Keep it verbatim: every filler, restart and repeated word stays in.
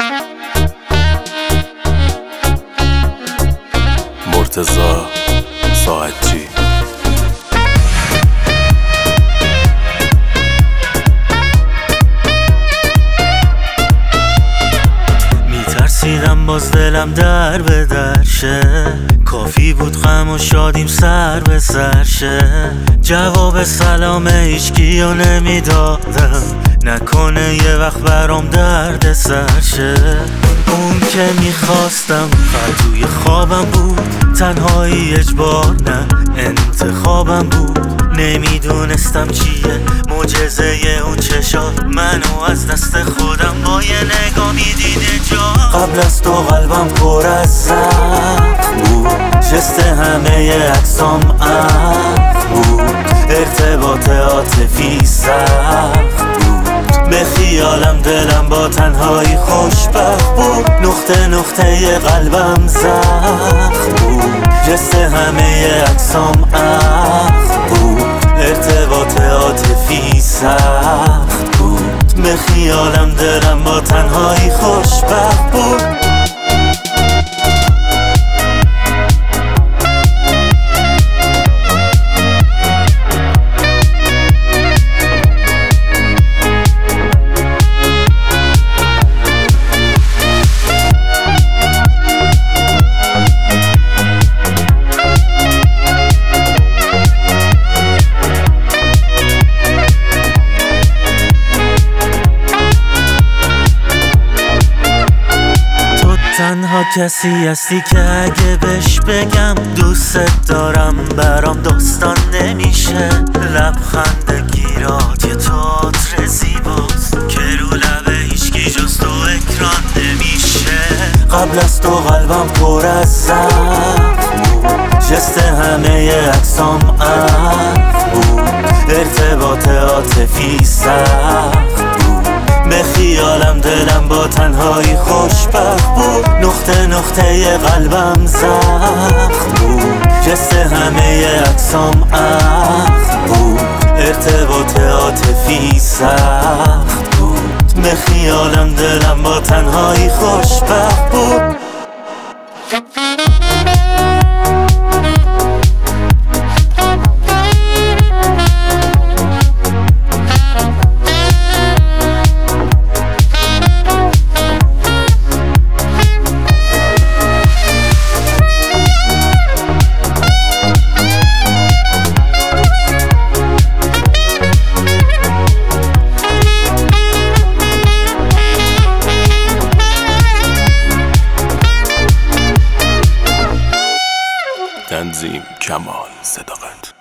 مرتضی ساعتچی. میترسیدم باز دلم در به در شه، کافی بود غم و شادیم سر به سر شه. جواب سلام هیچکیو نمیدادم، نکنه یه وقت برام درد سر شه. اون که میخواستم فقط توی خوابم بود، تنهایی اجبار نه انتخابم بود. نمیدونستم چیه معجزه اون چشات، منو از دست خودم با یه نگاه میدیده جا. قبل از تو قلبم پر از زخم بود، جست همه عکسام عفو بود، ارتباط عاطفی سخت بود. به خیالم دلم با تنهایی خوشبخت بود، نقطه نقطه قلبم زخم بود، جست همه عکسام عفو بود، ارتباط عاطفی سخت بود. به خیالم دلم با تنهایی خوشبخت بود. تنها کسی هستی که اگه بهش بگم دوست دارم برام داستان نمیشه. لبخند گیرات یه تئاتر زیباست که رو لبه هیچکی جز تو اکران نمیشه. قبل از تو قلبم پر از زخم بود، جست همه عکسام عفو بود، ارتباط عاطفی سخت بود. به خیالم دلم با تنهایی خوشبخت بود، نقطه نقطه قلبم زخم بود، جست همه عکسام عفو بود، ارتباط عاطفی سخت بود. به خیالم دلم با تنهایی خوشبخت بود. تنظیم کمال صداقت.